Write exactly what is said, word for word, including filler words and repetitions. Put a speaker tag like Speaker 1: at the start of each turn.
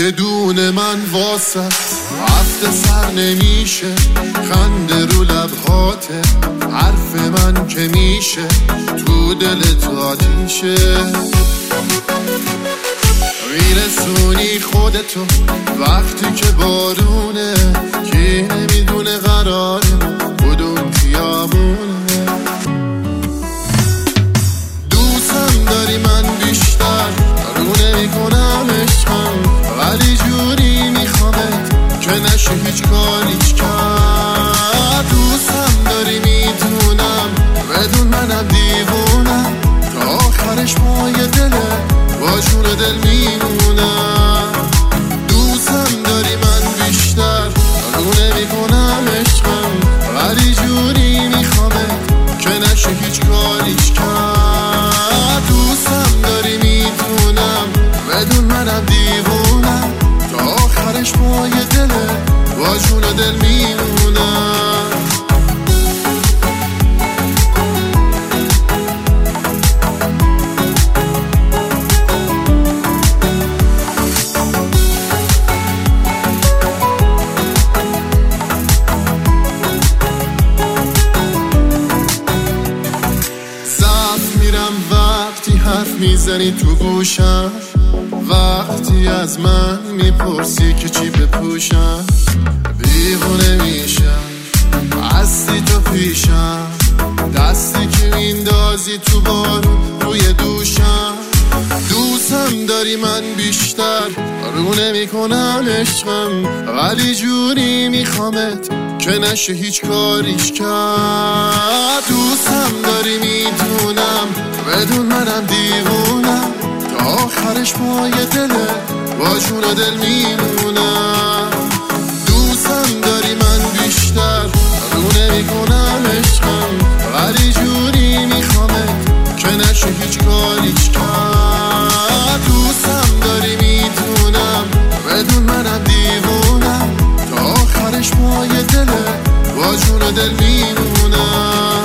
Speaker 1: بدون من واسه هفته سر نمیشه، خنده رو لبهاته، حرف من که میشه تو دلت آتیشه. میرسونی خودتو وقتی که بارونه، کی نمیدونه قراره کدوم خیابونه. دوستم داری من بیشتر رو نمیکنم عشقم، ولی جوری میخوامت که نشه هیچ کاریش کرد. دوستم داری میتونم بدون منم دیوونم، تا آخرش پای دله با جون دل میمونم. دوستم داری من بیشتر رو نمیکنم عشقم، ولی جوری میخوامت که نشه هیچ کاریش کرد. دوستم داری میتونم بدون منم دیوونم، تا آخرش پای دله با جون دل میمونم. وقتی حرف میزنی تو گوشم، وقتی از من میپرسی که چی بپوشم، دیوونه میشم هستی تو پیشم، دستی که میندازی تو بارون روی دوشم. دوستم داری من بیشتر رو نمیکنم عشقم، ولی جوری میخوامت که نشه هیچ کاریش کرد. دوستم داری میدونم بدون منم دیوونم، تا آخرش پای دله با جون دل میمونم. دوستم داری من بیشتر رو نمیکنم عشقم، ولی جوری میخوامت که نشه هیچ کاریش کرد. دوستم داری میدونم بدون منم دیوونم، تا آخرش پای دله با جون دل میمونم.